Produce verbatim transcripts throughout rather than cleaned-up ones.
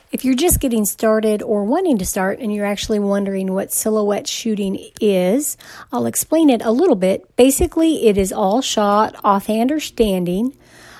If you're just getting started or wanting to start and you're actually wondering what silhouette shooting is, I'll explain it a little bit. Basically, it is all shot offhand or standing.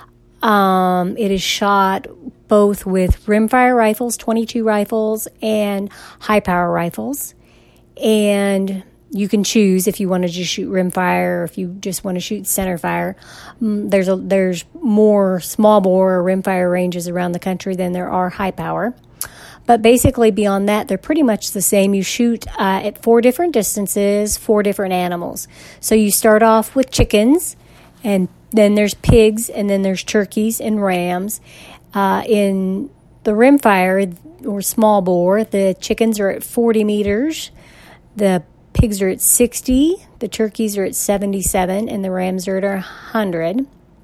Um, it is shot both with rimfire rifles, twenty-two rifles, and high-power rifles. And you can choose if you want to just shoot rimfire or if you just want to shoot centerfire. Um, there's a there's more small bore or rimfire ranges around the country than there are high power. But basically beyond that, they're pretty much the same. You shoot uh, at four different distances, four different animals. So you start off with chickens, and then there's pigs, and then there's turkeys and rams. Uh, in the rimfire or small bore, the chickens are at forty meters. The pigs are at sixty, the turkeys are at seventy-seven, and the rams are at one hundred.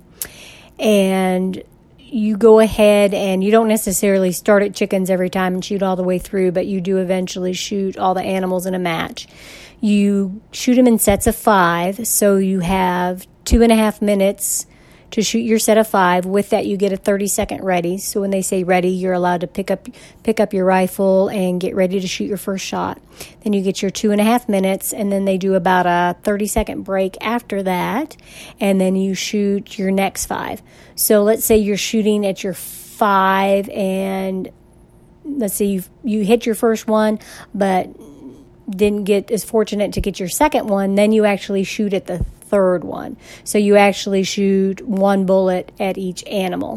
And you go ahead and you don't necessarily start at chickens every time and shoot all the way through, but you do eventually shoot all the animals in a match. You shoot them in sets of five, so you have two and a half minutes to shoot your set of five. With that, you get a thirty-second ready. So when they say ready, you're allowed to pick up pick up your rifle and get ready to shoot your first shot. Then you get your two and a half minutes, and then they do about a thirty-second break after that, and then you shoot your next five. So let's say you're shooting at your five, and let's say you you hit your first one, but didn't get as fortunate to get your second one. Then you actually shoot at the third one. So you actually shoot one bullet at each animal.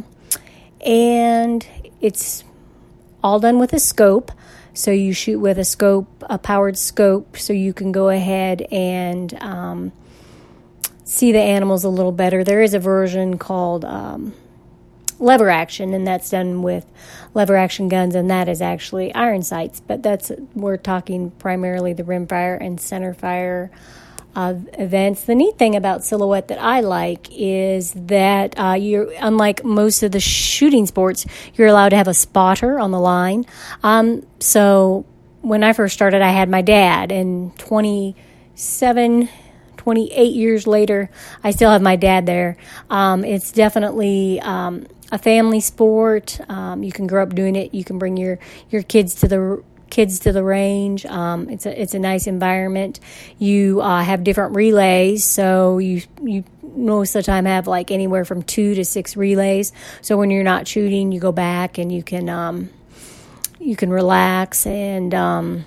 And it's all done with a scope. So you shoot with a scope, a powered scope, so you can go ahead and um, see the animals a little better. There is a version called um, lever action, and that's done with lever action guns, and that is actually iron sights. But that's we're talking primarily the rimfire and centerfire Uh, events. The neat thing about silhouette that I like is that uh, you're, unlike most of the shooting sports, you're allowed to have a spotter on the line. Um, so when I first started, I had my dad, and twenty-seven, twenty-eight years later, I still have my dad there. Um, it's definitely um, a family sport. Um, you can grow up doing it. You can bring your, your kids to the kids to the range. Um, it's a it's a nice environment. You uh, have different relays, so you you most of the time have like anywhere from two to six relays. So when you're not shooting, you go back and you can um, you can relax and um,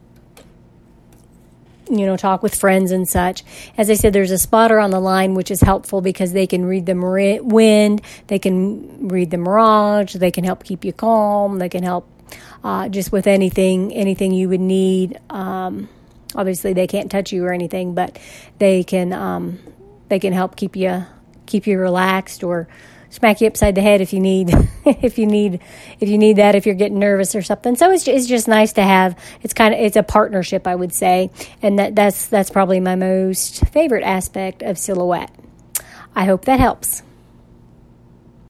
you know talk with friends and such. As I said, there's a spotter on the line, which is helpful because they can read the mar- wind, they can read the mirage, they can help keep you calm, they can help Uh, just with anything, anything you would need. Um, obviously, they can't touch you or anything, but they can um, they can help keep you keep you relaxed or smack you upside the head if you need if you need if you need that if you're getting nervous or something. So it's it's just nice to have. It's kind of it's a partnership, I would say, and that that's that's probably my most favorite aspect of silhouette. I hope that helps.